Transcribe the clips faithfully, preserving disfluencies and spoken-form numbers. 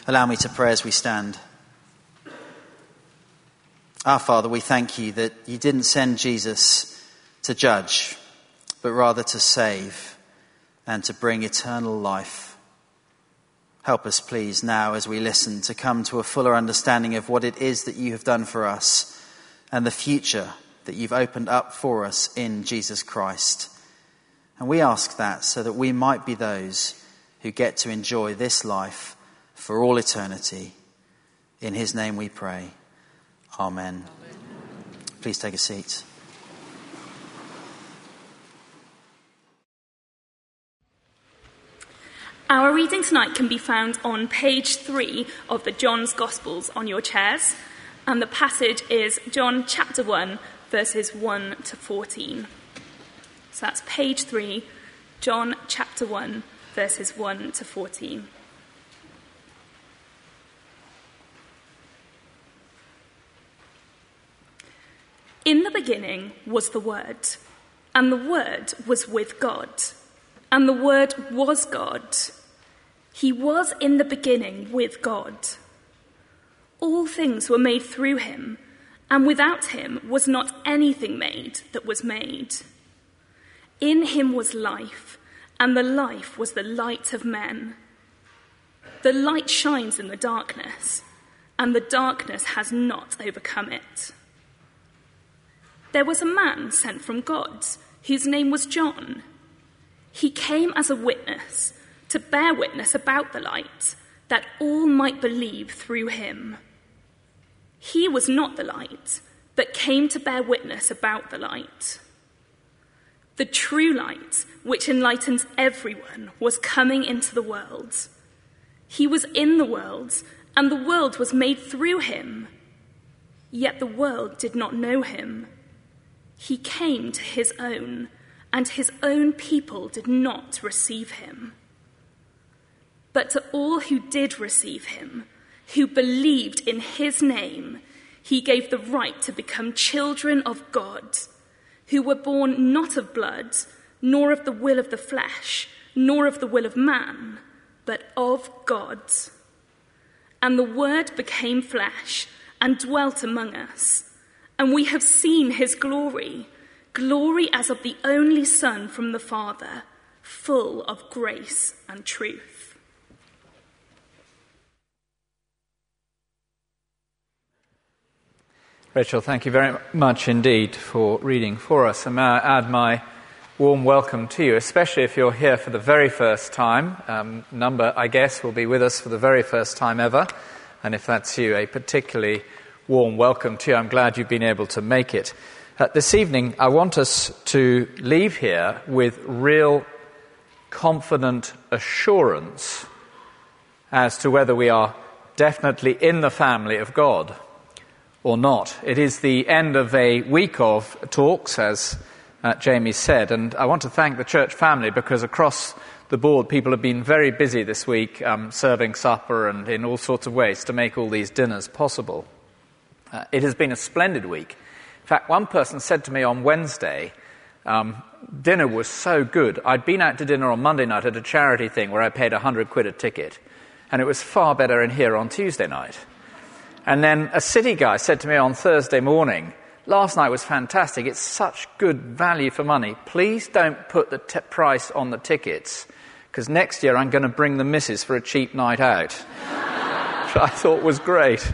Allow me to pray as we stand. Our Father, we thank you that you didn't send Jesus to judge, but rather to save and to bring eternal life. Help us, please, now as we listen, to come to a fuller understanding of what it is that you have done for us and the future that you've opened up for us in Jesus Christ. And we ask that so that we might be those who get to enjoy this life for all eternity. In his name we pray. Amen. Amen. Please take a seat. Our reading tonight can be found on page three of the John's Gospels on your chairs, and the passage is John chapter one, verses one to fourteen. So that's page three, John chapter one, verses one to fourteen. In the beginning was the Word, and the Word was with God, and the Word was God. He was in the beginning with God. All things were made through him, and without him was not anything made that was made. In him was life, and the life was the light of men. The light shines in the darkness, and the darkness has not overcome it. There was a man sent from God, whose name was John. He came as a witness, to bear witness about the light, that all might believe through him. He was not the light, but came to bear witness about the light. The true light, which enlightens everyone, was coming into the world. He was in the world, and the world was made through him. Yet the world did not know him. He came to his own, and his own people did not receive him. But to all who did receive him, who believed in his name, he gave the right to become children of God, who were born not of blood, nor of the will of the flesh, nor of the will of man, but of God. And the Word became flesh and dwelt among us, and we have seen his glory, glory as of the only Son from the Father, full of grace and truth. Rachel, thank you very much indeed for reading for us. And may I add my warm welcome to you, especially if you're here for the very first time. Um, number, I guess, will be with us for the very first time ever. And if that's you, a particularly warm welcome to you. I'm glad you've been able to make it. Uh, this evening, I want us to leave here with real confident assurance as to whether we are definitely in the family of God or not. It is the end of a week of talks, as uh, Jamie said, and I want to thank the church family because across the board people have been very busy this week um, serving supper and in all sorts of ways to make all these dinners possible. Uh, it has been a splendid week. In fact, one person said to me on Wednesday, um, dinner was so good. I'd been out to dinner on Monday night at a charity thing where I paid a hundred quid a ticket, and it was far better in here on Tuesday night. And then a city guy said to me on Thursday morning, last night was fantastic. It's such good value for money. Please don't put the t- price on the tickets, because next year I'm going to bring the missus for a cheap night out, which I thought was great.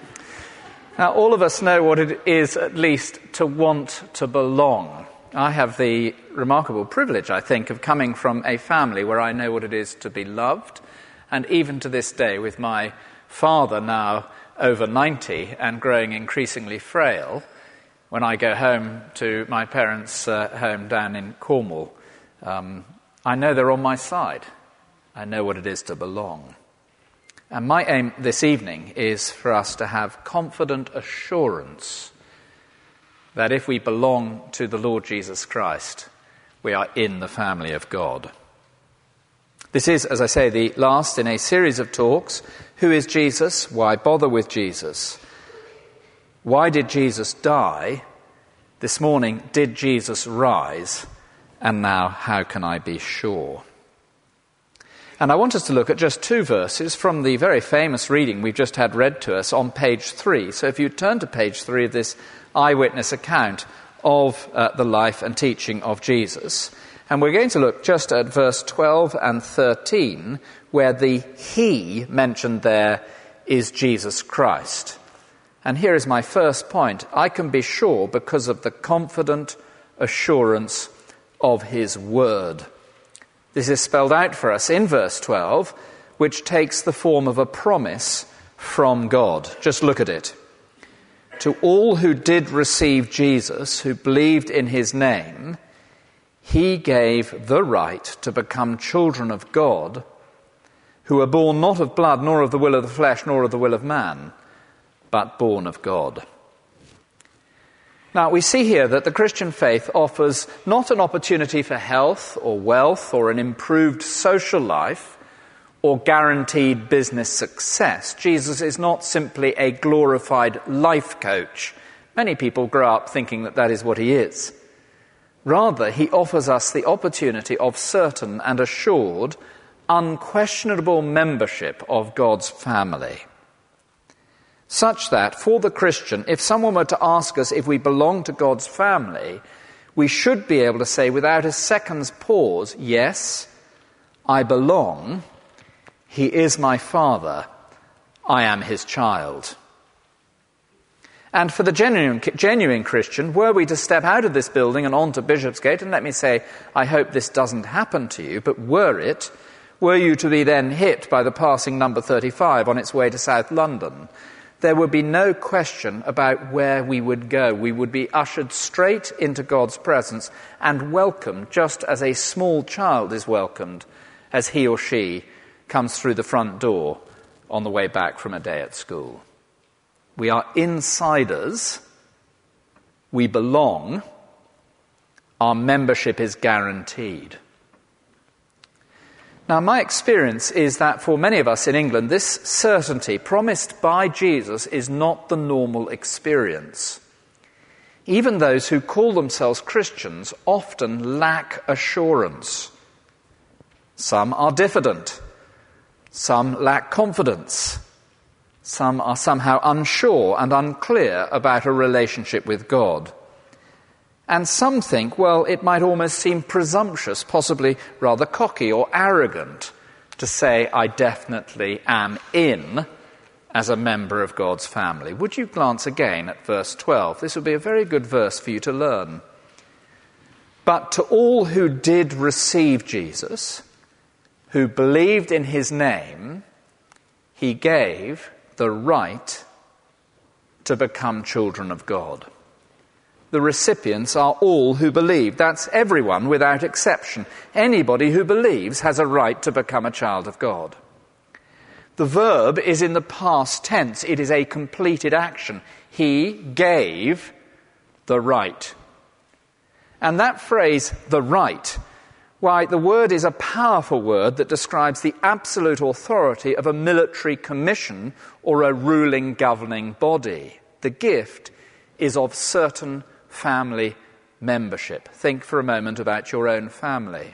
Now, all of us know what it is, at least, to want to belong. I have the remarkable privilege, I think, of coming from a family where I know what it is to be loved, and even to this day, with my father now over ninety and growing increasingly frail, when I go home to my parents' uh, home down in Cornwall, um, I know they're on my side. I know what it is to belong. And my aim this evening is for us to have confident assurance that if we belong to the Lord Jesus Christ, we are in the family of God. This is, as I say, the last in a series of talks. Who is Jesus? Why bother with Jesus? Why did Jesus die? This morning, did Jesus rise? And now, how can I be sure? And I want us to look at just two verses from the very famous reading we've just had read to us on page three. So if you turn to page three of this eyewitness account of uh, the life and teaching of Jesus, and we're going to look just at verse twelve and thirteen, where the he mentioned there is Jesus Christ. And here is my first point. I can be sure because of the confident assurance of his word. This is spelled out for us in verse twelve, which takes the form of a promise from God. Just look at it. To all who did receive Jesus, who believed in his name, he gave the right to become children of God, who are born not of blood, nor of the will of the flesh, nor of the will of man, but born of God. Now, we see here that the Christian faith offers not an opportunity for health or wealth or an improved social life or guaranteed business success. Jesus is not simply a glorified life coach. Many people grow up thinking that that is what he is. Rather, he offers us the opportunity of certain and assured, unquestionable membership of God's family. Such that, for the Christian, if someone were to ask us if we belong to God's family, we should be able to say without a second's pause, yes, I belong, he is my father, I am his child. And for the genuine, genuine Christian, were we to step out of this building and onto Bishopsgate, and let me say, I hope this doesn't happen to you, but were it, were you to be then hit by the passing number thirty-five on its way to South London, there would be no question about where we would go. We would be ushered straight into God's presence and welcomed just as a small child is welcomed as he or she comes through the front door on the way back from a day at school. We are insiders. We belong. Our membership is guaranteed. Now, my experience is that for many of us in England, this certainty promised by Jesus is not the normal experience. Even those who call themselves Christians often lack assurance. Some are diffident. Some lack confidence. Some are somehow unsure and unclear about a relationship with God. And some think, well, it might almost seem presumptuous, possibly rather cocky or arrogant, to say, I definitely am in as a member of God's family. Would you glance again at verse twelve? This would be a very good verse for you to learn. But to all who did receive Jesus, who believed in his name, he gave the right to become children of God. The recipients are all who believe. That's everyone without exception. Anybody who believes has a right to become a child of God. The verb is in the past tense. It is a completed action. He gave the right. And that phrase, the right, why, the word is a powerful word that describes the absolute authority of a military commission or a ruling governing body. The gift is of certain family membership. Think for a moment about your own family.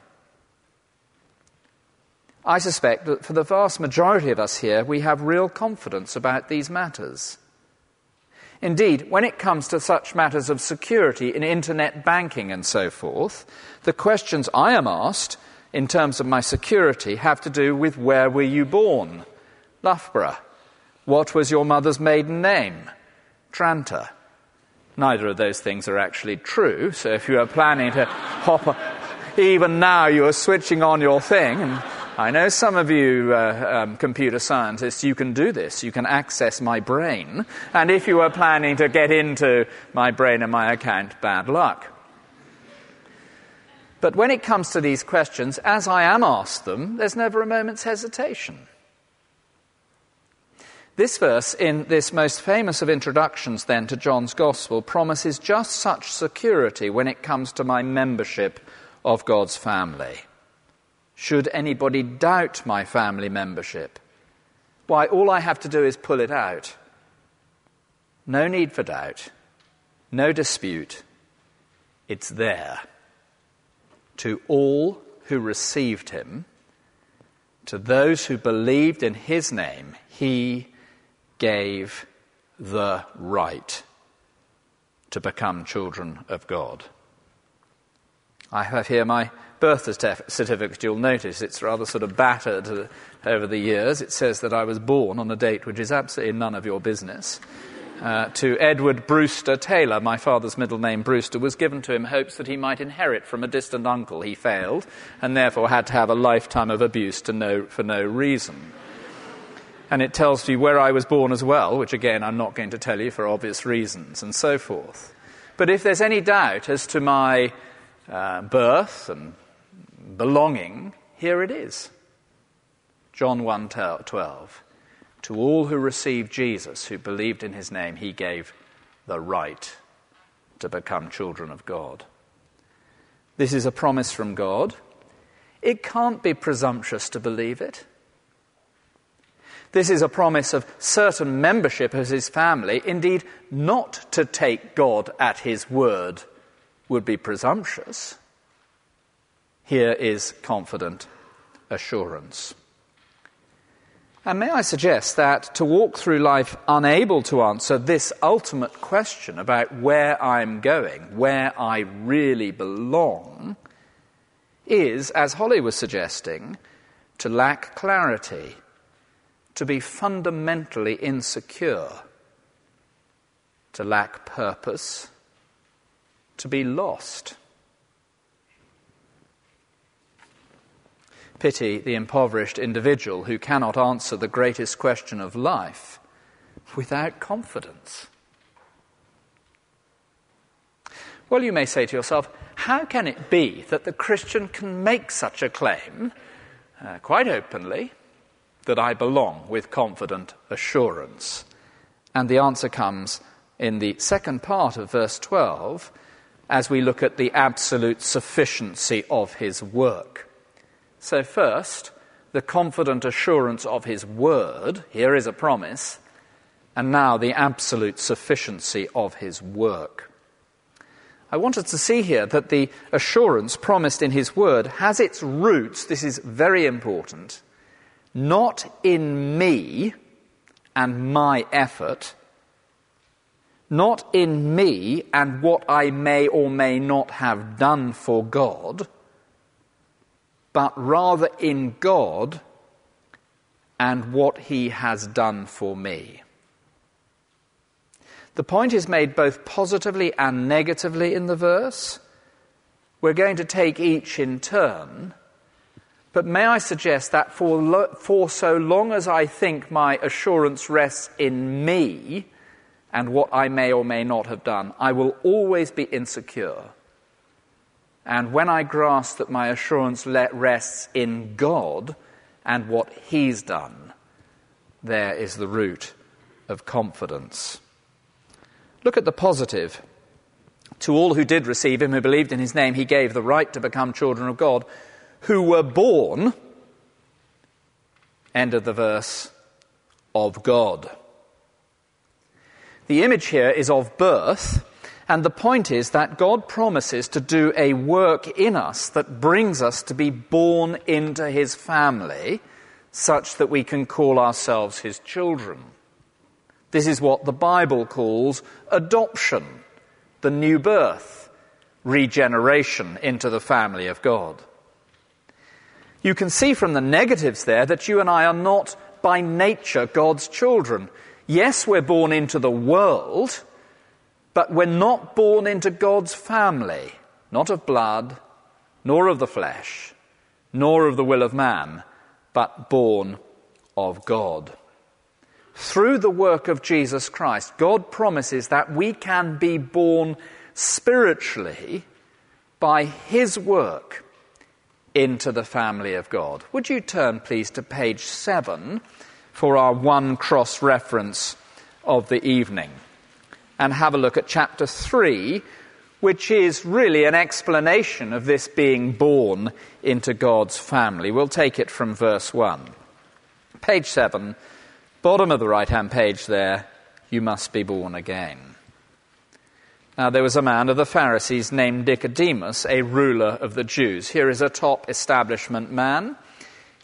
I suspect that for the vast majority of us here, we have real confidence about these matters. Indeed, when it comes to such matters of security in internet banking and so forth, the questions I am asked in terms of my security have to do with where were you born? Loughborough. What was your mother's maiden name? Tranter. Neither of those things are actually true, so if you are planning to hop, a, even now you are switching on your thing, and I know some of you uh, um, computer scientists, you can do this, you can access my brain, and if you are planning to get into my brain and my account, bad luck. But when it comes to these questions, as I am asked them, there's never a moment's hesitation. This verse, in this most famous of introductions then to John's Gospel, promises just such security when it comes to my membership of God's family. Should anybody doubt my family membership, why, all I have to do is pull it out. No need for doubt, no dispute. It's there. To all who received him, To those who believed in his name, he gave the right to become children of God. I have here my birth certificate. You'll notice it's rather sort of battered over the years. It says that I was born on a date which is absolutely none of your business. Uh, to Edward Brewster Taylor, my father's middle name Brewster, was given to him in hopes that he might inherit from a distant uncle. He failed, and therefore had to have a lifetime of abuse to no, for no reason. And it tells you where I was born as well, which again I'm not going to tell you for obvious reasons, and so forth. But if there's any doubt as to my uh, birth and belonging, here it is. John one twelve. To all who received Jesus, who believed in his name, he gave the right to become children of God. This is a promise from God. It can't be presumptuous to believe it. This is a promise of certain membership as his family. Indeed, not to take God at his word would be presumptuous. Here is confident assurance. And may I suggest that to walk through life unable to answer this ultimate question about where I'm going, where I really belong, is, as Holly was suggesting, to lack clarity, to be fundamentally insecure, to lack purpose, to be lost. Pity the impoverished individual who cannot answer the greatest question of life without confidence. Well, you may say to yourself, how can it be that the Christian can make such a claim uh, quite openly, that I belong with confident assurance? And the answer comes in the second part of verse twelve as we look at the absolute sufficiency of his work. So first, the confident assurance of his word, here is a promise, and now the absolute sufficiency of his work. I wanted to see here that the assurance promised in his word has its roots, this is very important, not in me and my effort, not in me and what I may or may not have done for God, but rather in God and what he has done for me. The point is made both positively and negatively in the verse. We're going to take each in turn, but may I suggest that for, lo- for so long as I think my assurance rests in me and what I may or may not have done, I will always be insecure. And when I grasp that my assurance rests in God and what he's done, there is the root of confidence. Look at the positive. To all who did receive him, who believed in his name, he gave the right to become children of God, who were born, end of the verse, of God. The image here is of birth. And the point is that God promises to do a work in us that brings us to be born into his family such that we can call ourselves his children. This is what the Bible calls adoption, the new birth, regeneration into the family of God. You can see from the negatives there that you and I are not by nature God's children. Yes, we're born into the world, but we're not born into God's family, not of blood, nor of the flesh, nor of the will of man, but born of God. Through the work of Jesus Christ, God promises that we can be born spiritually by his work into the family of God. Would you turn, please, to page seven for our one cross-reference of the evening, and have a look at chapter three, which is really an explanation of this being born into God's family. We'll take it from verse one. Page seven, bottom of the right-hand page there, you must be born again. Now there was a man of the Pharisees named Nicodemus, a ruler of the Jews. Here is a top establishment man.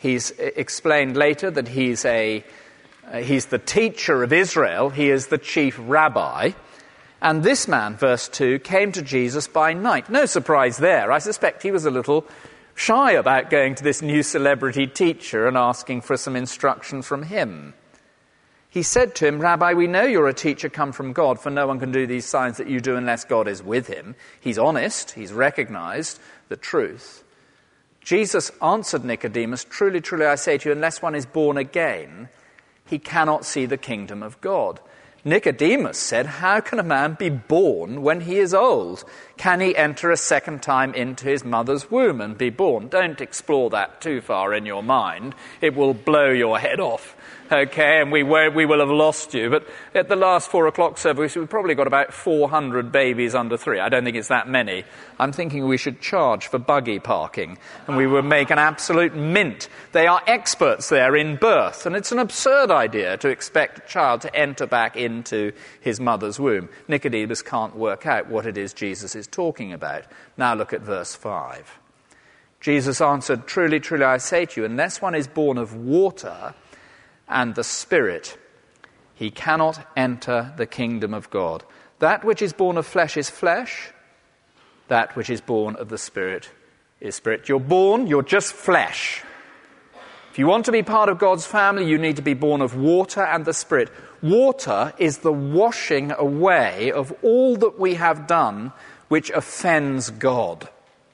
He's explained later that he's a uh, he's the teacher of Israel. He is the chief rabbi. And this man, verse two, came to Jesus by night. No surprise there. I suspect he was a little shy about going to this new celebrity teacher and asking for some instruction from him. He said to him, "Rabbi, we know you're a teacher come from God, for no one can do these signs that you do unless God is with him." He's honest. He's recognized the truth. Jesus answered Nicodemus, "Truly, truly, I say to you, unless one is born again, he cannot see the kingdom of God." Nicodemus said, "How can a man be born when he is old? Can he enter a second time into his mother's womb and be born?" Don't explore that too far in your mind. It will blow your head off, okay, and we, won't, we will have lost you. But at the last four o'clock service, we've probably got about four hundred babies under three. I don't think it's that many. I'm thinking we should charge for buggy parking, and we would make an absolute mint. They are experts there in birth, and it's an absurd idea to expect a child to enter back into his mother's womb. Nicodemus can't work out what it is Jesus is talking about. Now look at verse five. Jesus answered, "Truly, truly, I say to you, unless one is born of water and the Spirit, he cannot enter the kingdom of God. That which is born of flesh is flesh. That which is born of the Spirit is spirit." You're born, you're just flesh. If you want to be part of God's family, you need to be born of water and the Spirit. Water is the washing away of all that we have done which offends God.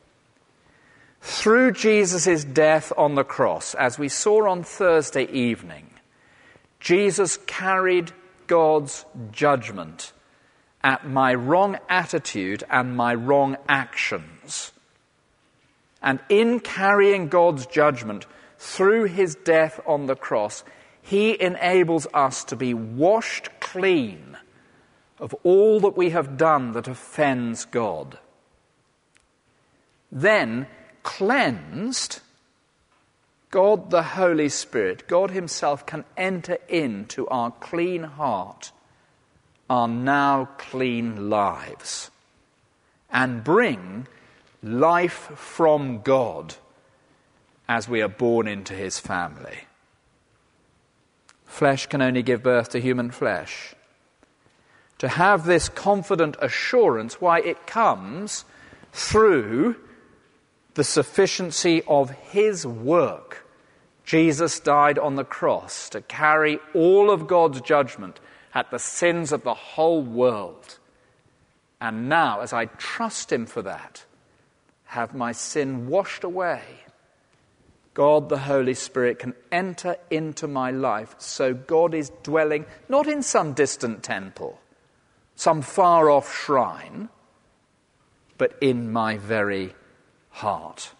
Through Jesus' death on the cross, as we saw on Thursday evening, Jesus carried God's judgment at my wrong attitude and my wrong actions. And in carrying God's judgment through his death on the cross, he enables us to be washed clean of all that we have done that offends God. Then, cleansed, God the Holy Spirit, God himself, can enter into our clean heart, our now clean lives, and bring life from God as we are born into his family. Flesh can only give birth to human flesh. To have this confident assurance, why, it comes through the sufficiency of his work. Jesus died on the cross to carry all of God's judgment at the sins of the whole world. And now, as I trust him for that, have my sin washed away, God the Holy Spirit can enter into my life, so God is dwelling not in some distant temple, some far-off shrine, but in my very heart.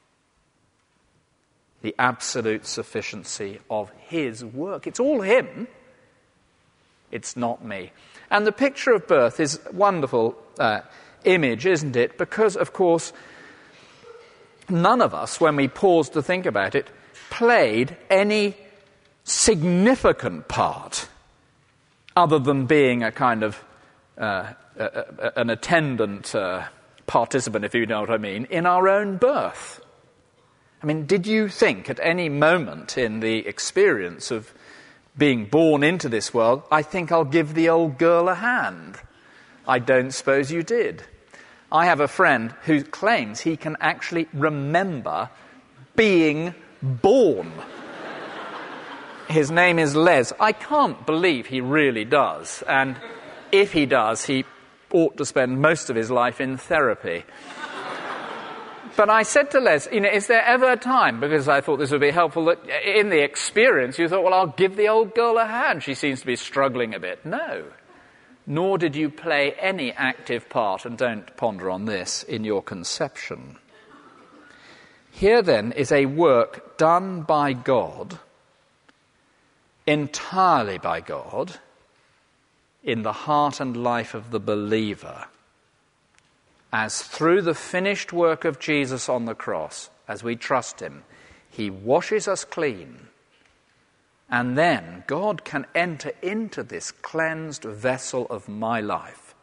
The absolute sufficiency of his work. It's all him. It's not me. And the picture of birth is a wonderful uh, image, isn't it? Because, of course, none of us, when we pause to think about it, played any significant part other than being a kind of uh, a, a, an attendant uh, participant, if you know what I mean, in our own birth. I mean, did you think at any moment in the experience of being born into this world, I think I'll give the old girl a hand? I don't suppose you did. I have a friend who claims he can actually remember being born. His name is Les. I can't believe he really does. And if he does, he ought to spend most of his life in therapy. But I said to Les, you know, is there ever a time, because I thought this would be helpful, that in the experience you thought, well, I'll give the old girl a hand. She seems to be struggling a bit. No. Nor did you play any active part, and don't ponder on this, in your conception. Here, then, is a work done by God, entirely by God, in the heart and life of the believer, as through the finished work of Jesus on the cross, as we trust him, he washes us clean. And then God can enter into this cleansed vessel of my life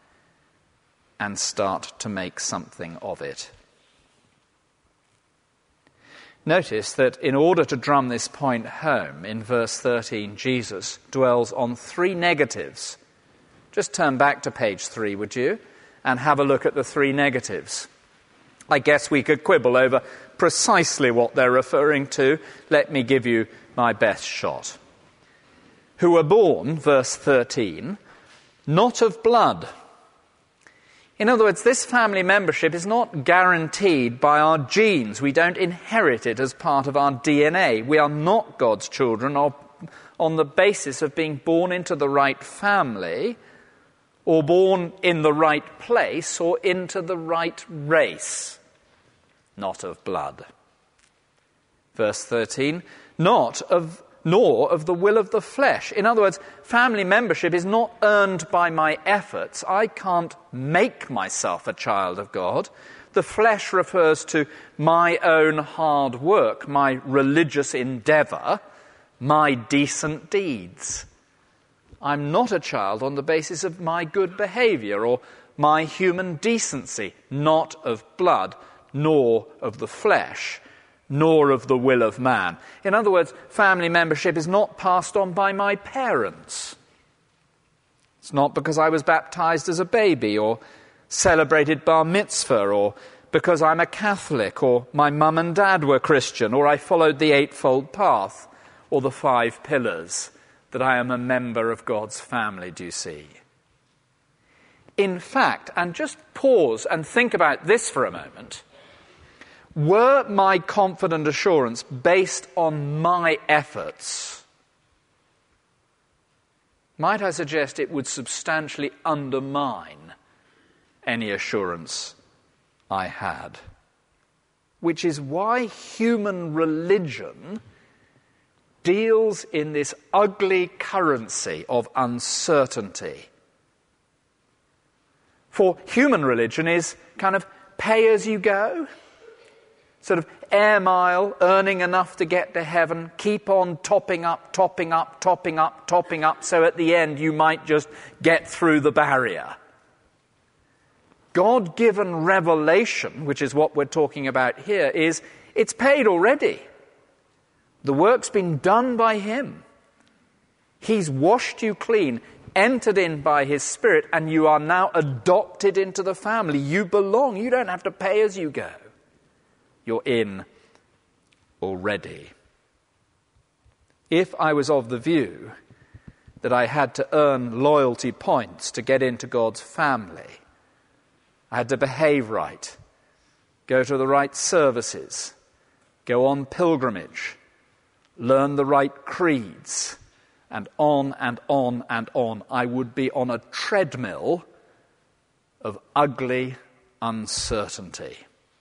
and start to make something of it. Notice that in order to drum this point home, in verse thirteen, Jesus dwells on three negatives. Just turn back to page three, would you, and have a look at the three negatives. I guess we could quibble over precisely what they're referring to. Let me give you my best shot. Who were born, verse thirteen, not of blood. In other words, this family membership is not guaranteed by our genes. We don't inherit it as part of our D N A. We are not God's children on the basis of being born into the right family, or born in the right place, or into the right race. Not of blood. Verse thirteen, not of, nor of the will of the flesh. In other words, family membership is not earned by my efforts. I can't make myself a child of God. The flesh refers to my own hard work, my religious endeavour, my decent deeds. I'm not a child on the basis of my good behaviour or my human decency, not of blood, nor of the flesh, nor of the will of man. In other words, family membership is not passed on by my parents. It's not because I was baptized as a baby or celebrated bar mitzvah or because I'm a Catholic or my mum and dad were Christian or I followed the eightfold path or the five pillars that I am a member of God's family, do you see? In fact, and just pause and think about this for a moment, were my confident assurance based on my efforts, might I suggest it would substantially undermine any assurance I had. Which is why human religion deals in this ugly currency of uncertainty. For human religion is kind of pay as you go, sort of air mile, earning enough to get to heaven, keep on topping up, topping up, topping up, topping up, so at the end you might just get through the barrier. God-given revelation, which is what we're talking about here, is it's paid already. The work's been done by him. He's washed you clean, entered in by his Spirit, and you are now adopted into the family. You belong. You don't have to pay as you go. You're in already. If I was of the view that I had to earn loyalty points to get into God's family, I had to behave right, go to the right services, go on pilgrimage, learn the right creeds, and on and on and on, I would be on a treadmill of ugly uncertainty.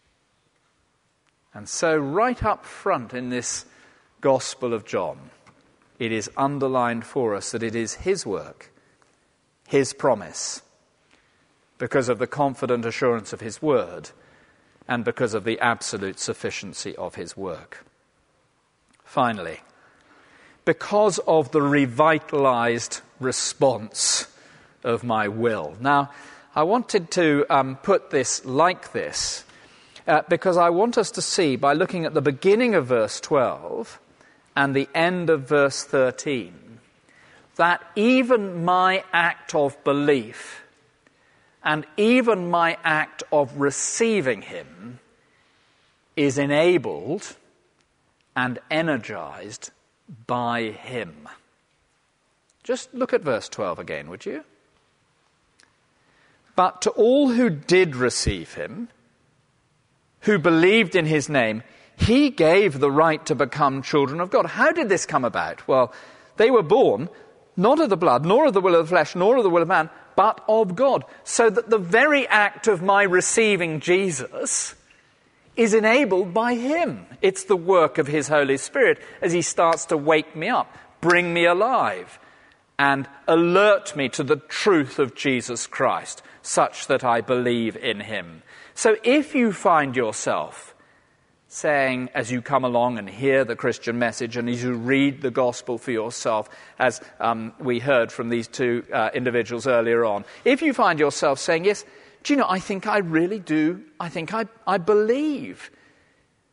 And so right up front in this Gospel of John, it is underlined for us that it is his work, his promise, because of the confident assurance of his word and because of the absolute sufficiency of his work. Finally, because of the revitalized response of my will. Now, I wanted to um, put this like this uh, because I want us to see, by looking at the beginning of verse twelve and the end of verse thirteen, that even my act of belief and even my act of receiving him is enabled and energized by him. Just look at verse twelve again, would you? But to all who did receive him, who believed in his name, he gave the right to become children of God. How did this come about? Well, they were born not of the blood, nor of the will of the flesh, nor of the will of man, but of God. So that the very act of my receiving Jesus is enabled by him. It's the work of his Holy Spirit as he starts to wake me up, bring me alive, and alert me to the truth of Jesus Christ, such that I believe in him. So if you find yourself saying, as you come along and hear the Christian message and as you read the gospel for yourself, as um, we heard from these two uh, individuals earlier on, if you find yourself saying, yes, do you know, I think I really do, I think I, I believe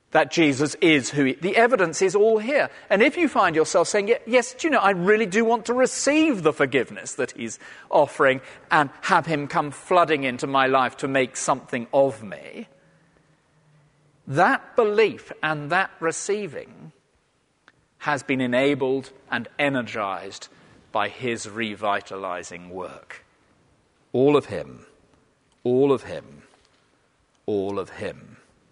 that Jesus is who he, the evidence is all here. And if you find yourself saying, yes, do you know, I really do want to receive the forgiveness that he's offering and have him come flooding into my life to make something of me, that belief and that receiving has been enabled and energized by his revitalizing work. All of him, all of him, all of him.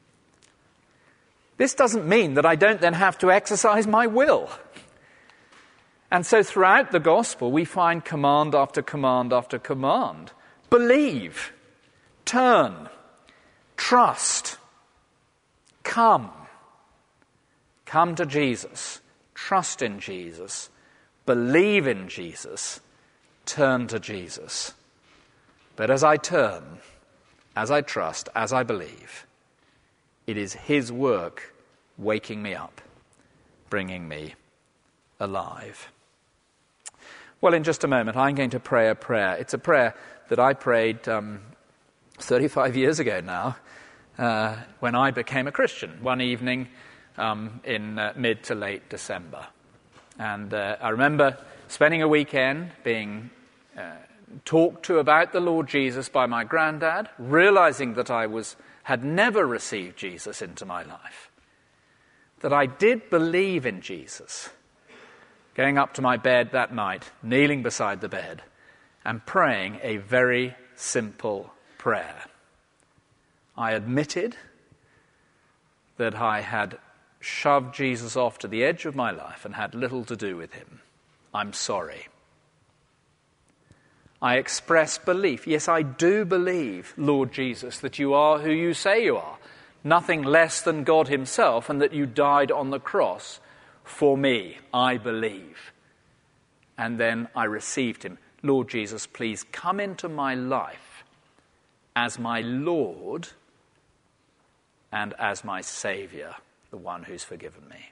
This doesn't mean that I don't then have to exercise my will. And so throughout the gospel, we find command after command after command. Believe, turn, trust, come. Come to Jesus, trust in Jesus, believe in Jesus, turn to Jesus. But as I turn, as I trust, as I believe, it is his work waking me up, bringing me alive. Well, in just a moment, I'm going to pray a prayer. It's a prayer that I prayed um, thirty-five years ago now, uh, when I became a Christian, one evening um, in uh, mid to late December. And uh, I remember spending a weekend being uh, talked to about the Lord Jesus by my granddad, realizing that I was had never received Jesus into my life, that I did believe in Jesus, going up to my bed that night, kneeling beside the bed, and praying a very simple prayer. I admitted that I had shoved Jesus off to the edge of my life and had little to do with him. I'm sorry. I express belief. Yes, I do believe, Lord Jesus, that you are who you say you are, nothing less than God himself, and that you died on the cross for me. I believe. And then I received him. Lord Jesus, please come into my life as my Lord and as my Saviour, the one who's forgiven me.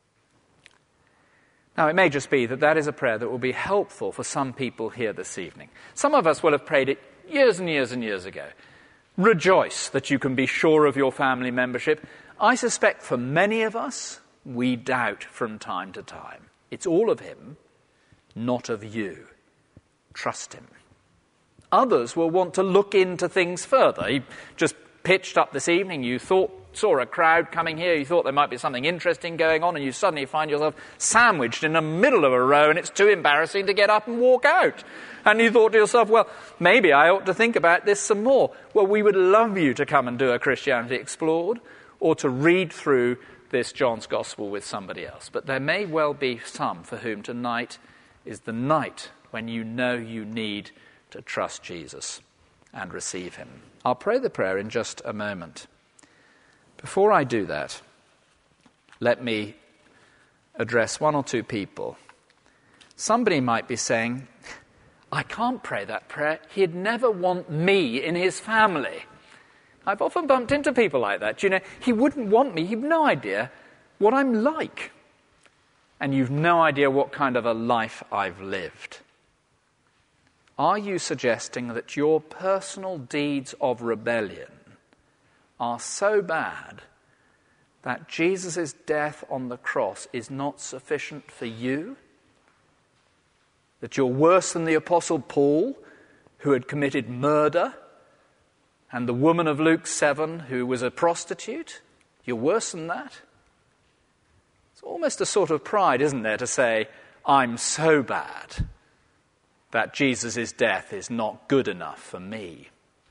Now, it may just be that that is a prayer that will be helpful for some people here this evening. Some of us will have prayed it years and years and years ago. Rejoice that you can be sure of your family membership. I suspect for many of us, we doubt from time to time. It's all of him, not of you. Trust him. Others will want to look into things further. You just pitched up this evening, you thought saw a crowd coming here, you thought there might be something interesting going on, and you suddenly find yourself sandwiched in the middle of a row, and it's too embarrassing to get up and walk out. And you thought to yourself, well, maybe I ought to think about this some more. Well, we would love you to come and do a Christianity Explored, or to read through this John's Gospel with somebody else. But there may well be some for whom tonight is the night when you know you need to trust Jesus and receive him. I'll pray the prayer in just a moment. Before I do that, let me address one or two people. Somebody might be saying, I can't pray that prayer. He'd never want me in his family. I've often bumped into people like that. You know, he wouldn't want me. You've no idea what I'm like. And you've no idea what kind of a life I've lived. Are you suggesting that your personal deeds of rebellion are so bad that Jesus' death on the cross is not sufficient for you? That you're worse than the Apostle Paul, who had committed murder, and the woman of Luke seven, who was a prostitute? You're worse than that? It's almost a sort of pride, isn't there, to say, I'm so bad that Jesus' death is not good enough for me.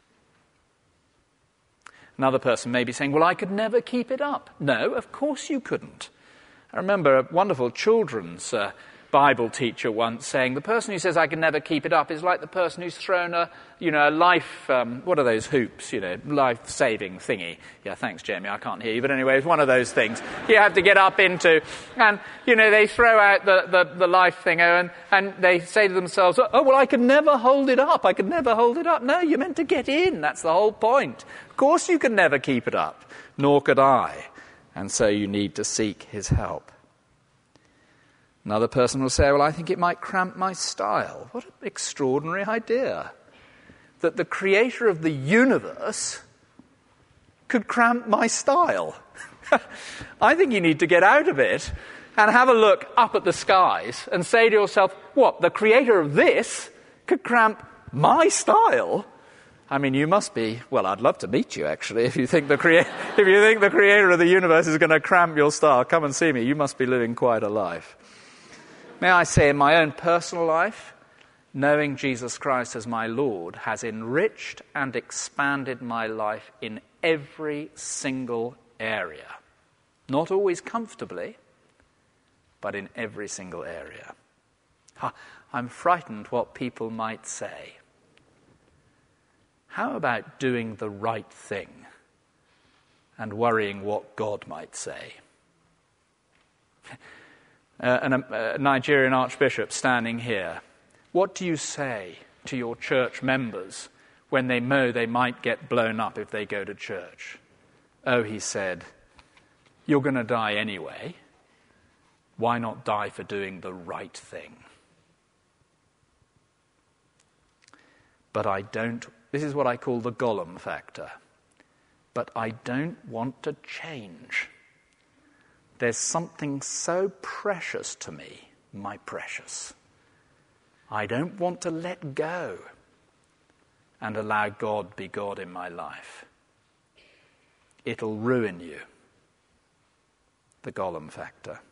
Another person may be saying, well, I could never keep it up. No, of course you couldn't. I remember a wonderful children's uh, Bible teacher once saying, the person who says I can never keep it up is like the person who's thrown a, you know, a life, um, what are those hoops, you know, life-saving thingy. Yeah, thanks, Jamie, I can't hear you. But anyway, it's one of those things you have to get up into. And, you know, they throw out the, the, the life thing and, and they say to themselves, oh, well, I could never hold it up. I could never hold it up. No, you're meant to get in. That's the whole point. Of course you can never keep it up, nor could I. And so you need to seek his help. Another person will say, well, I think it might cramp my style. What an extraordinary idea. That the creator of the universe could cramp my style. I think you need to get out of it and have a look up at the skies and say to yourself, what, the creator of this could cramp my style? I mean, you must be, well, I'd love to meet you, actually, if you think the, crea- if you think the creator of the universe is going to cramp your style. Come and see me. You must be living quite a life. May I say, in my own personal life, knowing Jesus Christ as my Lord has enriched and expanded my life in every single area. Not always comfortably, but in every single area. I'm frightened what people might say. How about doing the right thing and worrying what God might say? Uh, an, a Nigerian archbishop standing here. What do you say to your church members when they know they might get blown up if they go to church? Oh, he said, you're going to die anyway. Why not die for doing the right thing? But I don't, this is what I call the Gollum factor. But I don't want to change. There's something so precious to me, my precious. I don't want to let go and allow God be God in my life. It'll ruin you. The Gollum factor.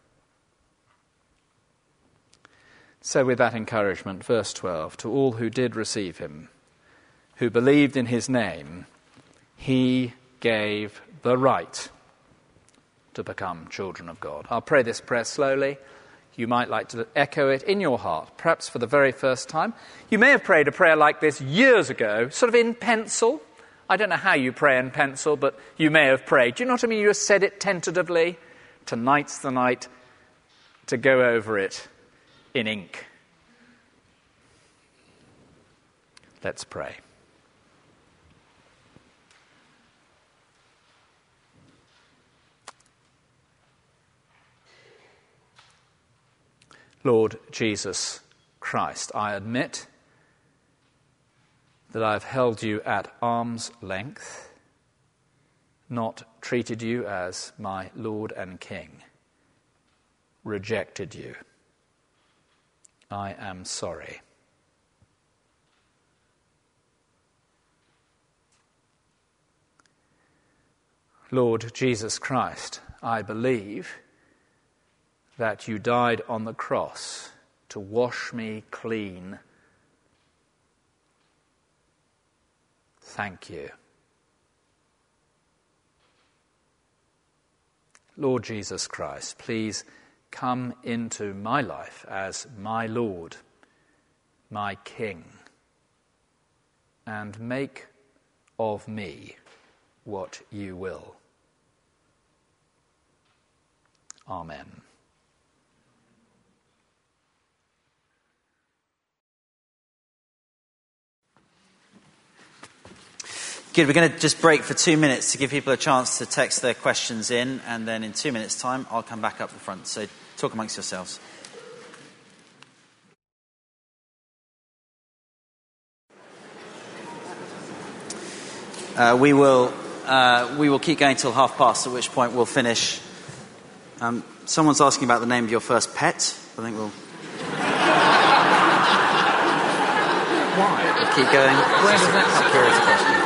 So with that encouragement, verse twelve, to all who did receive him, who believed in his name, he gave the right to become children of God. I'll pray this prayer slowly. You might like to echo it in your heart, perhaps for the very first time. You may have prayed a prayer like this years ago, sort of in pencil. I don't know how you pray in pencil, but you may have prayed. Do you know what I mean? You just said it tentatively. Tonight's the night to go over it in ink. Let's pray. Lord Jesus Christ, I admit that I've held you at arm's length, not treated you as my Lord and King, rejected you. I am sorry. Lord Jesus Christ, I believe that you died on the cross to wash me clean. Thank you. Lord Jesus Christ, please come into my life as my Lord, my King, and make of me what you will. Amen. Good, we're going to just break for two minutes to give people a chance to text their questions in, and then in two minutes' time, I'll come back up the front. So talk amongst yourselves. Uh, we will uh, we will keep going till half past, at which point we'll finish. Um, someone's asking about the name of your first pet. I think we'll... Why? We'll keep going. Where does that come from?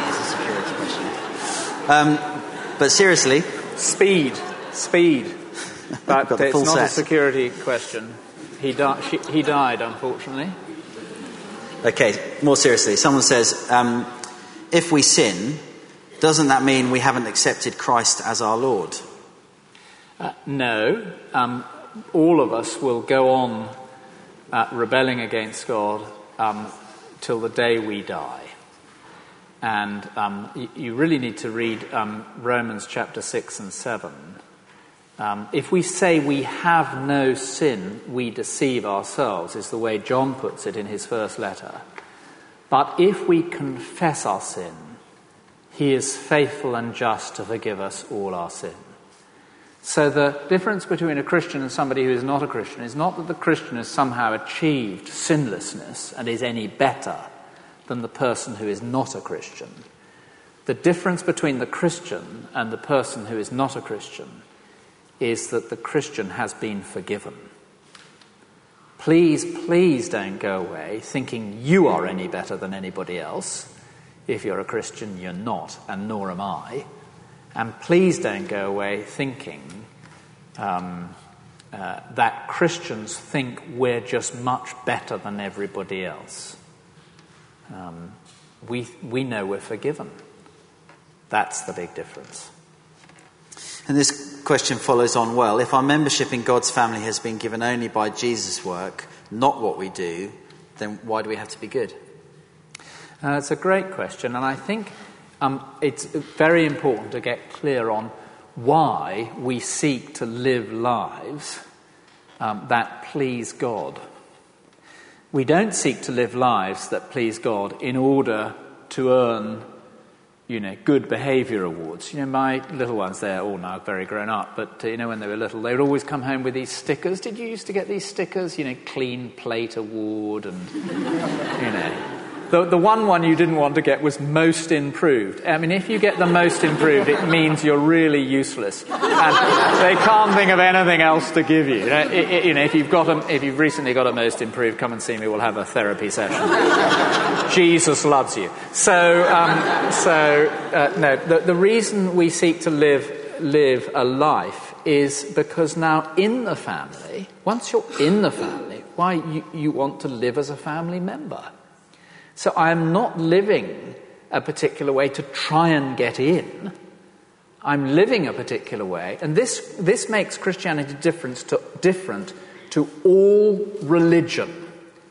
Um, but seriously, speed, speed. But got the it's full not set. a security question. He, di- she, he died, unfortunately. Okay, more seriously, someone says, um, if we sin, doesn't that mean we haven't accepted Christ as our Lord? Uh, no. Um, all of us will go on uh, rebelling against God um, till the day we die. And um, you, you really need to read um, Romans chapter six and seven. Um, if we say we have no sin, we deceive ourselves, is the way John puts it in his first letter. But if we confess our sin, he is faithful and just to forgive us all our sin. So the difference between a Christian and somebody who is not a Christian is not that the Christian has somehow achieved sinlessness and is any better than the person who is not a Christian, The difference between the Christian and the person who is not a Christian is that the Christian has been forgiven. Please, please don't go away thinking you are any better than anybody else. If you're a Christian, you're not, and nor am I. And please don't go away thinking um, uh, that Christians think we're just much better than everybody else. Um, we we know we're forgiven. That's the big difference. And this question follows on well. If our membership in God's family has been given only by Jesus' work, not what we do, then why do we have to be good? Uh, it's a great question, and I think um, it's very important to get clear on why we seek to live lives um, that please God. We don't seek to live lives that please God in order to earn, you know, good behaviour awards. You know, my little ones, they're all now very grown up, but, uh, you know, when they were little, they would always come home with these stickers. Did you used to get these stickers? You know, clean plate award and, you know. The, the one one you didn't want to get was most improved. I mean, if you get the most improved, it means you're really useless. And they can't think of anything else to give you. You know, it, it, you know if, you've got a, if you've recently got a most improved, come and see me. We'll have a therapy session. Jesus loves you. So, um, so uh, no, the, the reason we seek to live, live a life is because now in the family, once you're in the family, why, you, you want to live as a family member. So I am not living a particular way to try and get in. I'm living a particular way. And this this makes Christianity different to, different to all religion.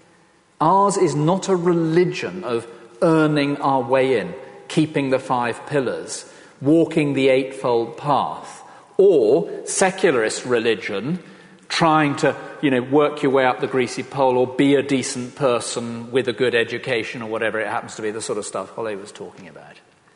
Ours is not a religion of earning our way in, keeping the five pillars, walking the eightfold path, or secularist religion, trying to, you know, work your way up the greasy pole or be a decent person with a good education or whatever it happens to be, the sort of stuff Holly was talking about.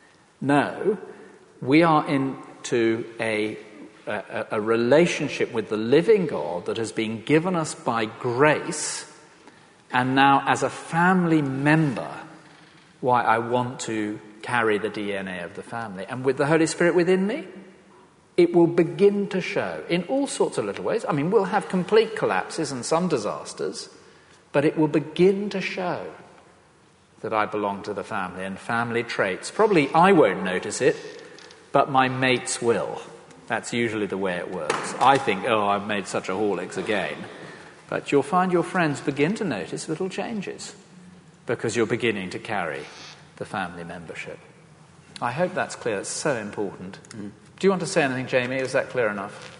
No, we are into a, a, a relationship with the living God that has been given us by grace, and now as a family member, why I want to carry the D N A of the family. And with the Holy Spirit within me, it will begin to show in all sorts of little ways. I mean, we'll have complete collapses and some disasters, but it will begin to show that I belong to the family and family traits. Probably I won't notice it, but my mates will. That's usually the way it works. I think, oh, I've made such a Horlicks again. But you'll find your friends begin to notice little changes because you're beginning to carry the family membership. I hope that's clear. It's so important. Mm. Do you want to say anything, Jamie? Is that clear enough?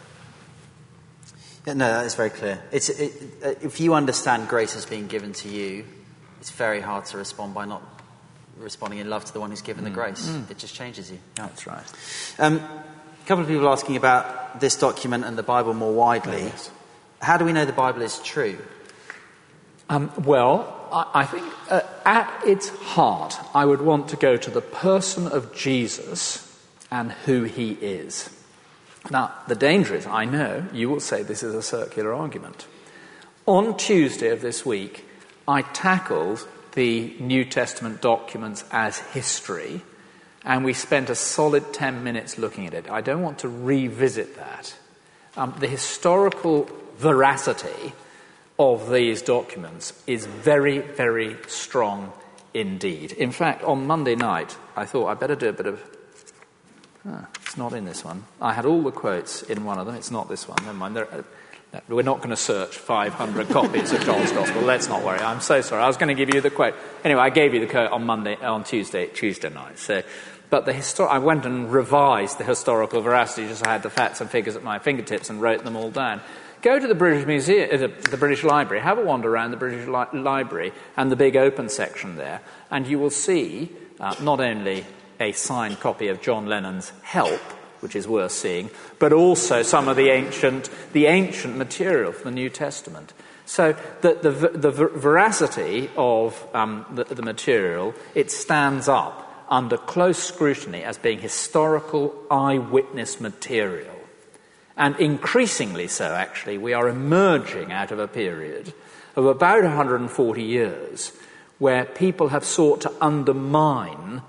Yeah, no, that is very clear. It's, it, if you understand grace as being given to you, it's very hard to respond by not responding in love to the one who's given mm. the grace. Mm. It just changes you. Yeah, that's right. Um, a couple of people asking about this document and the Bible more widely. Oh, yes. How do we know the Bible is true? Um, well, I, I think uh, at its heart, I would want to go to the person of Jesus and who he is. Now, the danger is, I know, you will say this is a circular argument. On Tuesday of this week, I tackled the New Testament documents as history, and we spent a solid ten minutes looking at it. I don't want to revisit that. Um, the historical veracity of these documents is very, very strong indeed. In fact, on Monday night, I thought I'd better do a bit of... Ah, it's not in this one. I had all the quotes in one of them. It's not this one. Never mind. There, uh, no, we're not going to search five hundred copies of John's Gospel. Let's not worry. I'm so sorry. I was going to give you the quote. Anyway, I gave you the quote on Monday, on Tuesday, Tuesday night. So, but the histor- I went and revised the historical veracity. Just I had the facts and figures at my fingertips and wrote them all down. Go to the British Museum, uh, the British Library. Have a wander around the British Li- Library and the big open section there, and you will see uh, not only a signed copy of John Lennon's Help, which is worth seeing, but also some of the ancient the ancient material from the New Testament. So the, the, the veracity of um, the, the material, it stands up under close scrutiny as being historical eyewitness material. And increasingly so, actually, we are emerging out of a period of about one hundred forty years where people have sought to undermine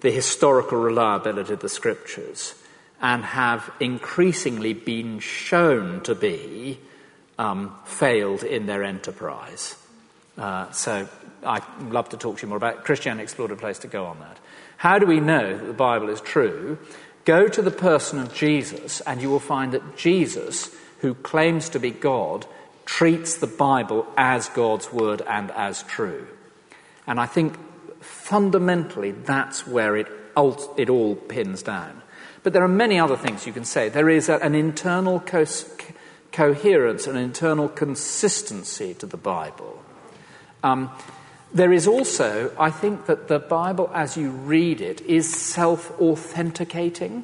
the historical reliability of the Scriptures and have increasingly been shown to be um, failed in their enterprise. Uh, so I'd love to talk to you more about it. Christianity Explored, a place to go on that. How do we know that the Bible is true? Go to the person of Jesus and you will find that Jesus, who claims to be God, treats the Bible as God's word and as true. And I think fundamentally that's where it, it all pins down. But there are many other things you can say. There is a, an internal co- coherence, an internal consistency to the Bible. Um, there is also, I think that the Bible as you read it is self-authenticating.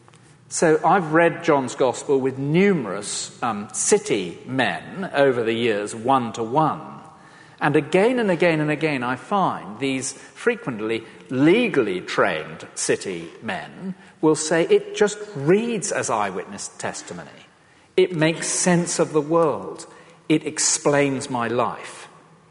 So I've read John's Gospel with numerous um, city men over the years, one to one. And again and again and again I find these frequently legally trained city men will say it just reads as eyewitness testimony. It makes sense of the world. It explains my life.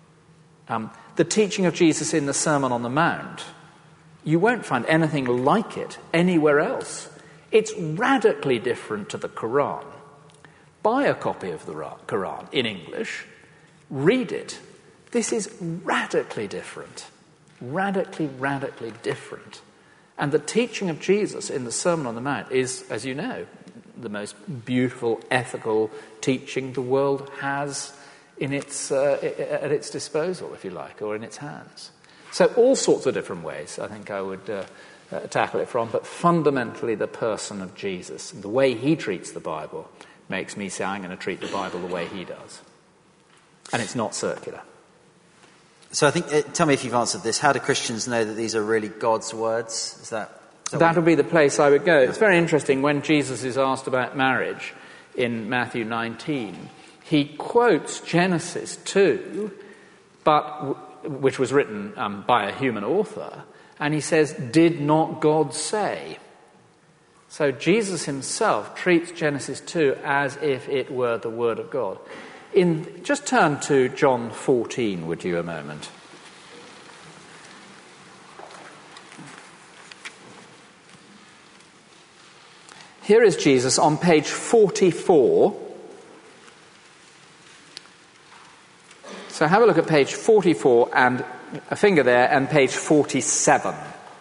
Um, the teaching of Jesus in the Sermon on the Mount, you won't find anything like it anywhere else. It's radically different to the Quran. Buy a copy of the Quran in English, read it. This is radically different. Radically, radically different. And the teaching of Jesus in the Sermon on the Mount is, as you know, the most beautiful, ethical teaching the world has in its uh, at its disposal, if you like, or in its hands. So all sorts of different ways I think I would uh, uh, tackle it from, but fundamentally the person of Jesus and the way he treats the Bible makes me say I'm going to treat the Bible the way he does. And it's not circular. So I think, uh, tell me if you've answered this, how do Christians know that these are really God's words? Is that... Is that, that would be the place I would go. It's very interesting when Jesus is asked about marriage in Matthew nineteen, he quotes Genesis two, but which was written um, by a human author, and he says, "Did not God say?" So Jesus himself treats Genesis two as if it were the word of God. In, just turn to John fourteen, would you, a moment. Here is Jesus on page forty-four. So have a look at page forty-four and a finger there, and page forty-seven.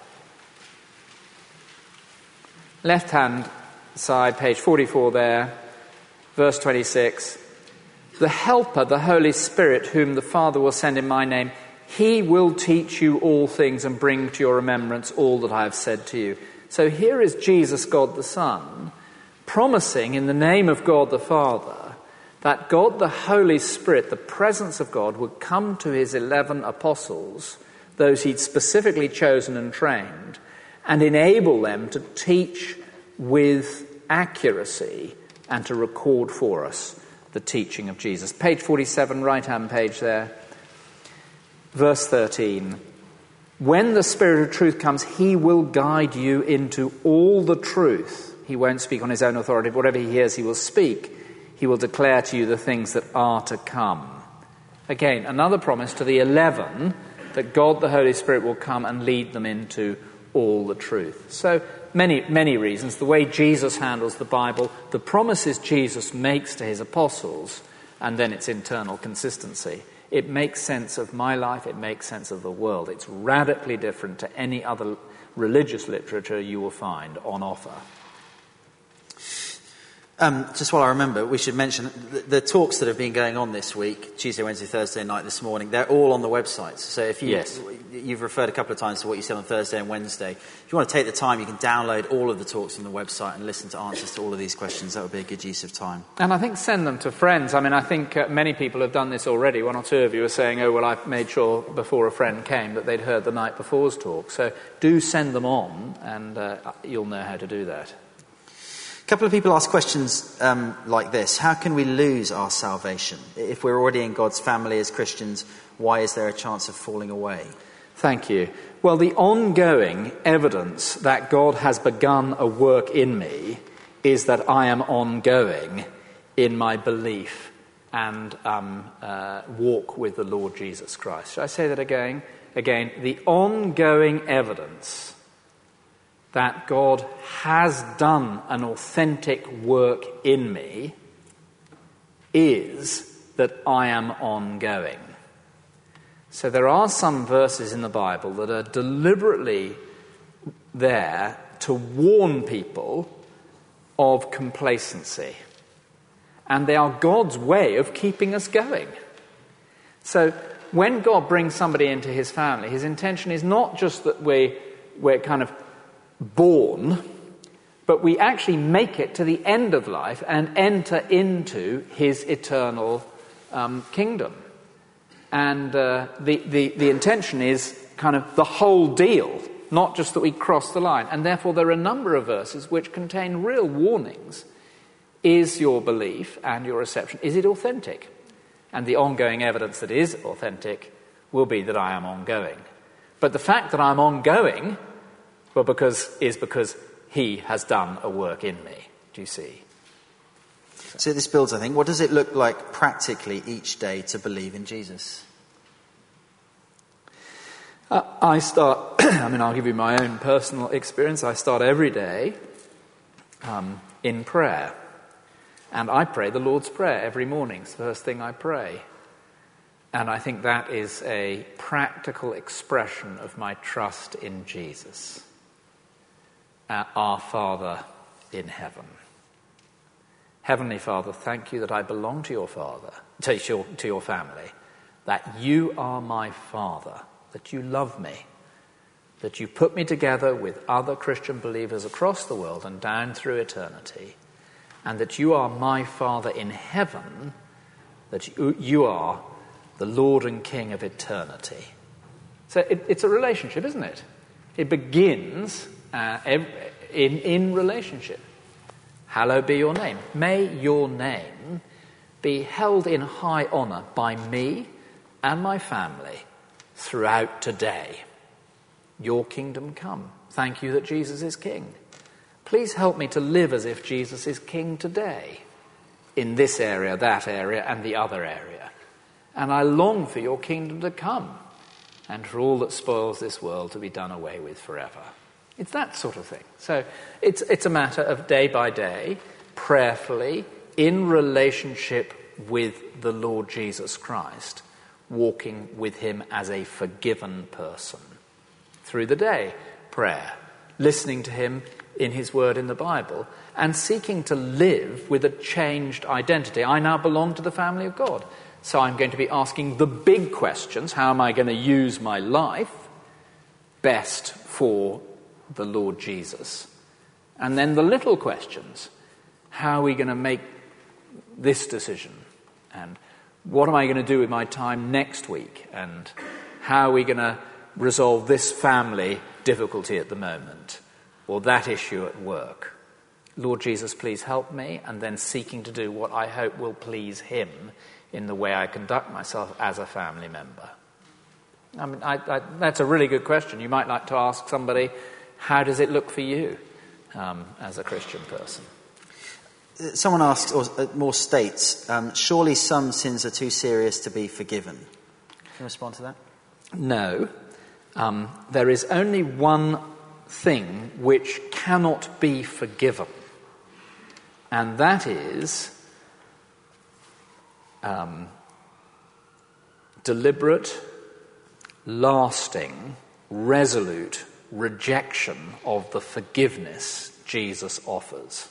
Left hand side, page forty-four there, verse twenty-six. "The Helper, the Holy Spirit, whom the Father will send in my name, he will teach you all things and bring to your remembrance all that I have said to you." So here is Jesus, God the Son, promising in the name of God the Father that God the Holy Spirit, the presence of God, would come to his eleven apostles, those he'd specifically chosen and trained, and enable them to teach with accuracy and to record for us the teaching of Jesus. Page forty-seven, right-hand page there. Verse thirteen. "When the Spirit of truth comes, he will guide you into all the truth." He won't speak on his own authority, but whatever he hears, he will speak. He will declare to you the things that are to come. Again, another promise to the eleven that God the Holy Spirit will come and lead them into all the truth. So many, many reasons. The way Jesus handles the Bible, the promises Jesus makes to his apostles, and then its internal consistency. It makes sense of my life, it makes sense of the world. It's radically different to any other religious literature you will find on offer. Um, just while I remember, we should mention the, the talks that have been going on this week, Tuesday, Wednesday, Thursday night, this morning, they're all on the website. So if you, yes. you've referred a couple of times to what you said on Thursday and Wednesday, if you want to take the time, you can download all of the talks on the website and listen to answers to all of these questions. That would be a good use of time. And I think send them to friends. I mean, I think uh, many people have done this already. One or two of you are saying, oh, well, I've made sure before a friend came that they'd heard the night before's talk. So do send them on, and uh, you'll know how to do that. A couple of people ask questions um, like this. How can we lose our salvation? If we're already in God's family as Christians, why is there a chance of falling away? Thank you. Well, the ongoing evidence that God has begun a work in me is that I am ongoing in my belief and um, uh, walk with the Lord Jesus Christ. Shall I say that again? Again, the ongoing evidence that God has done an authentic work in me is that I am ongoing. So there are some verses in the Bible that are deliberately there to warn people of complacency. And they are God's way of keeping us going. So when God brings somebody into his family, his intention is not just that we, we're kind of born, but we actually make it to the end of life and enter into his eternal um, kingdom. And uh, the, the, the intention is kind of the whole deal, not just that we cross the line. And therefore there are a number of verses which contain real warnings. Is your belief and your reception, is it authentic? And the ongoing evidence that is authentic will be that I am ongoing. But the fact that I'm ongoing, well, because is because he has done a work in me. Do you see? So this builds, I think. What does it look like practically each day to believe in Jesus? Uh, I start, I mean, I'll give you my own personal experience. I start every day um, in prayer. And I pray the Lord's Prayer every morning. It's the first thing I pray. And I think that is a practical expression of my trust in Jesus, uh, our Father in heaven. Heavenly Father, thank you that I belong to your Father, to your, to your family, that you are my Father, that you love me, that you put me together with other Christian believers across the world and down through eternity, and that you are my Father in heaven, that you, you are the Lord and King of eternity. So it, it's a relationship, isn't it? It begins uh, in, in relationship. Hallowed be your name. May your name be held in high honour by me and my family throughout today. Your kingdom come. Thank you that Jesus is King. Please help me to live as if Jesus is King today, in this area, that area, and the other area. And I long for your kingdom to come, and for all that spoils this world to be done away with forever. It's that sort of thing. So it's it's a matter of day by day, prayerfully, in relationship with the Lord Jesus Christ, walking with him as a forgiven person. Through the day, prayer, listening to him in his word in the Bible, and seeking to live with a changed identity. I now belong to the family of God. So I'm going to be asking the big questions. How am I going to use my life best for the Lord Jesus? And then the little questions. How are we going to make this decision? And what am I going to do with my time next week? And how are we going to resolve this family difficulty at the moment? Or that issue at work? Lord Jesus, please help me, and then seeking to do what I hope will please him in the way I conduct myself as a family member. I mean, I, I, that's a really good question. You might like to ask somebody, how does it look for you um, as a Christian person? Someone asks, or more states, um, surely some sins are too serious to be forgiven. Can you respond to that? No. Um, there is only one thing which cannot be forgiven, and that is um, deliberate, lasting, resolute rejection of the forgiveness Jesus offers.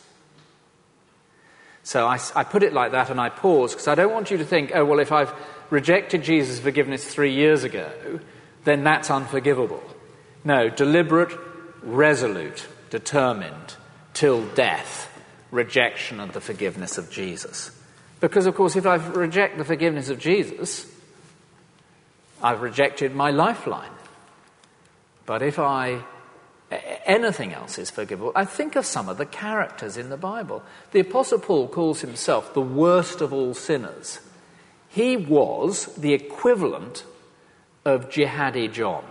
So I, I put it like that and I pause because I don't want you to think, oh, well, if I've rejected Jesus' forgiveness three years ago, then that's unforgivable. No, deliberate, resolute, determined, till death, rejection of the forgiveness of Jesus. Because, of course, if I reject the forgiveness of Jesus, I've rejected my lifeline. But if I anything else is forgivable. I think of some of the characters in the Bible. The Apostle Paul calls himself the worst of all sinners. He was the equivalent of Jihadi John.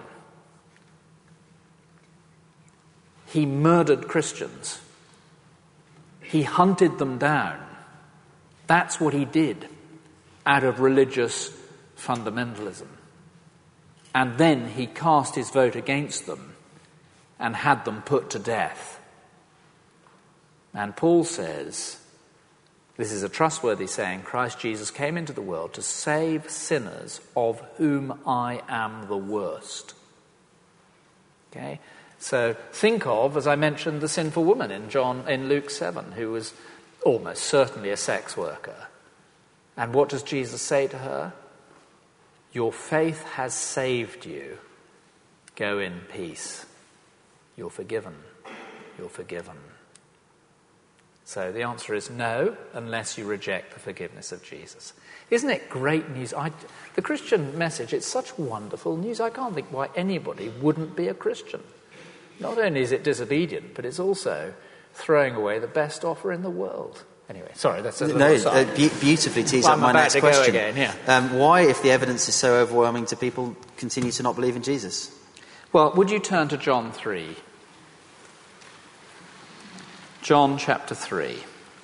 He murdered Christians. He hunted them down. That's what he did out of religious fundamentalism. And then he cast his vote against them and had them put to death. And Paul says, this is a trustworthy saying, Christ Jesus came into the world to save sinners, of whom I am the worst. Okay? So think of, as I mentioned, the sinful woman in John in Luke seven, who was almost certainly a sex worker. And what does Jesus say to her? Your faith has saved you. Go in peace. You're forgiven. You're forgiven. So the answer is no, unless you reject the forgiveness of Jesus. Isn't it great news? I, the Christian message, it's such wonderful news. I can't think why anybody wouldn't be a Christian. Not only is it disobedient, but it's also throwing away the best offer in the world. Anyway, sorry, that's a little no, aside. Uh, be- beautifully tees well, up my next to question. Go again, yeah. um, why, if the evidence is so overwhelming, do people continue to not believe in Jesus? Well, would you turn to John three? John chapter three.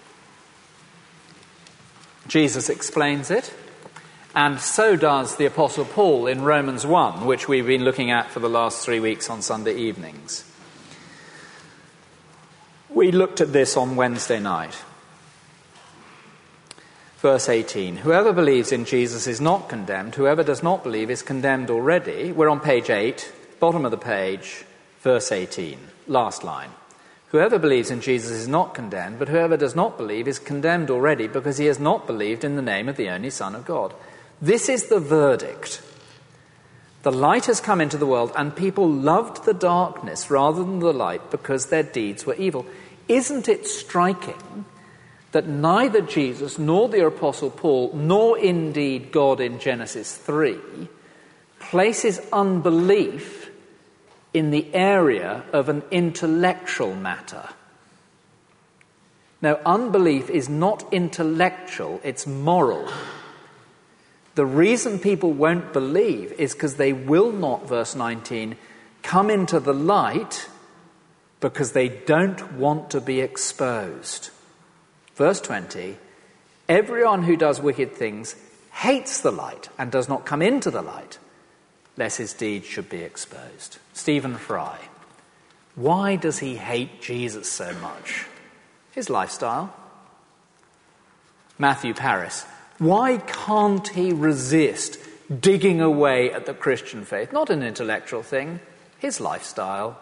Jesus explains it, and so does the Apostle Paul in Romans one, which we've been looking at for the last three weeks on Sunday evenings. We looked at this on Wednesday night. Verse eighteen, whoever believes in Jesus is not condemned. Whoever does not believe is condemned already. We're on page eight, bottom of the page, verse eighteen, last line. Whoever believes in Jesus is not condemned, but whoever does not believe is condemned already because he has not believed in the name of the only Son of God. This is the verdict. The light has come into the world, and people loved the darkness rather than the light because their deeds were evil. Isn't it striking that neither Jesus nor the Apostle Paul, nor indeed God in Genesis three, places unbelief in the area of an intellectual matter? Now, unbelief is not intellectual, it's moral. The reason people won't believe is because they will not, verse nineteen, come into the light because they don't want to be exposed. Verse twenty, everyone who does wicked things hates the light and does not come into the light, lest his deeds should be exposed. Stephen Fry. Why does he hate Jesus so much? His lifestyle. Matthew Paris. Why can't he resist digging away at the Christian faith? Not an intellectual thing. His lifestyle.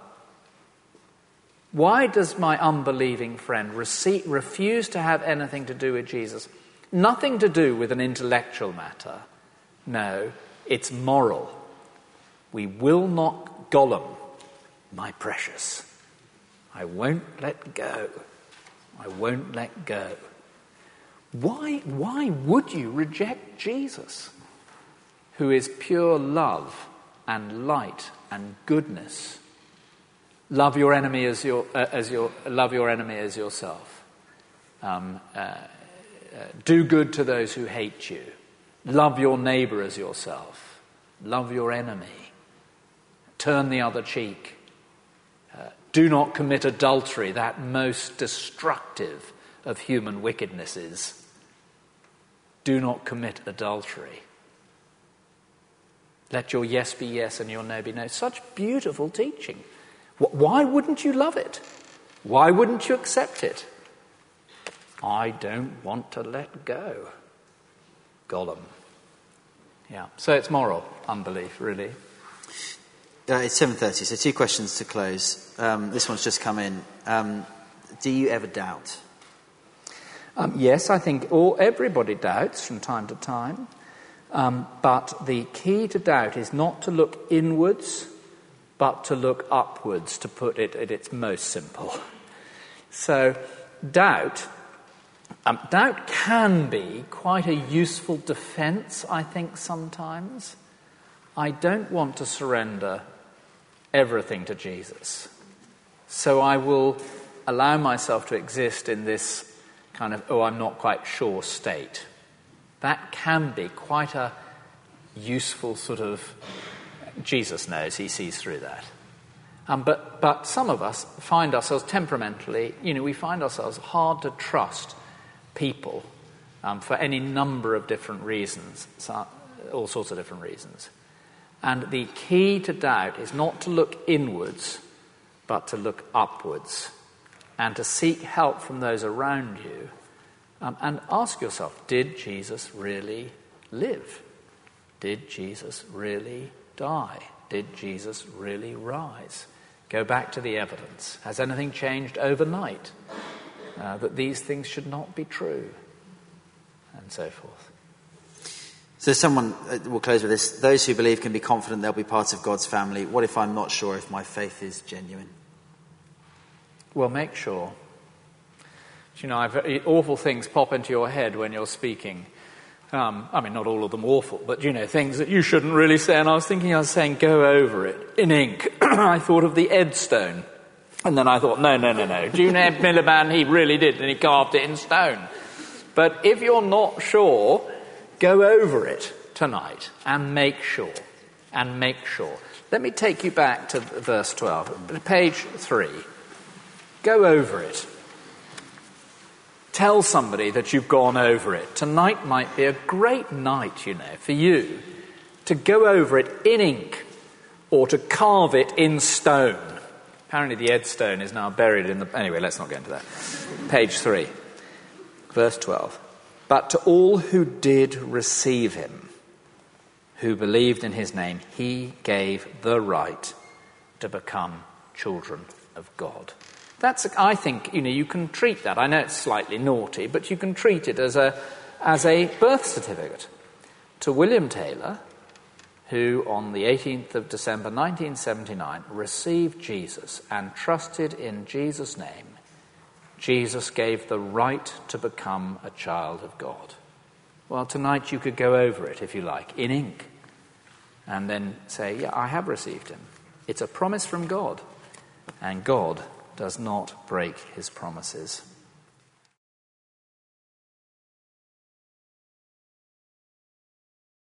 Why does my unbelieving friend rece- refuse to have anything to do with Jesus? Nothing to do with an intellectual matter. No, it's moral. We will not Gollum, my precious. I won't let go. I won't let go. Why, why would you reject Jesus, who is pure love and light and goodness? Love your enemy as your uh, as your love your enemy as yourself. Um, uh, uh, do good to those who hate you. Love your neighbour as yourself. Love your enemy. Turn the other cheek. Uh, do not commit adultery, that most destructive of human wickednesses. Do not commit adultery. Let your yes be yes and your no be no. Such beautiful teaching. Why wouldn't you love it? Why wouldn't you accept it? I don't want to let go. Gollum. Yeah, so it's moral unbelief, really. Uh, it's seven thirty, so two questions to close. Um, this one's just come in. Um, do you ever doubt? Um, yes, I think all, everybody doubts from time to time. Um, but the key to doubt is not to look inwards, but to look upwards, to put it at its most simple. So doubt, um, doubt can be quite a useful defence, I think, sometimes. I don't want to surrender everything to Jesus. So I will allow myself to exist in this kind of, oh, I'm not quite sure state. That can be quite a useful sort of, Jesus knows, he sees through that. Um, but, but some of us find ourselves temperamentally, you know, we find ourselves hard to trust people um, for any number of different reasons, so, all sorts of different reasons. And the key to doubt is not to look inwards, but to look upwards and to seek help from those around you. Um, and ask yourself, did Jesus really live? Did Jesus really die? Did Jesus really rise? Go back to the evidence. Has anything changed overnight uh, that these things should not be true? And so forth. So someone, uh, we'll close with this. Those who believe can be confident they'll be part of God's family. What if I'm not sure if my faith is genuine? Well, make sure. You know, I've, awful things pop into your head when you're speaking. Um, I mean, not all of them awful, but, you know, things that you shouldn't really say. And I was thinking, I was saying, go over it in ink. I thought of the Edstone. And then I thought, no, no, no, no. June Ed Miliband, he really did, and he carved it in stone. But if you're not sure, go over it tonight and make sure. And make sure. Let me take you back to verse twelve, page three. Go over it. Tell somebody that you've gone over it. Tonight might be a great night, you know, for you to go over it in ink or to carve it in stone. Apparently the Edstone is now buried in the... Anyway, let's not get into that. Page three, verse twelve. But to all who did receive him, who believed in his name, he gave the right to become children of God. That's, I think, you know, you can treat that. I know it's slightly naughty, but you can treat it as a as a birth certificate. To William Taylor, who on the eighteenth of December nineteen seventy-nine received Jesus and trusted in Jesus' name, Jesus gave the right to become a child of God. Well, tonight you could go over it, if you like, in ink, and then say, yeah, I have received him. It's a promise from God, and God does not break his promises.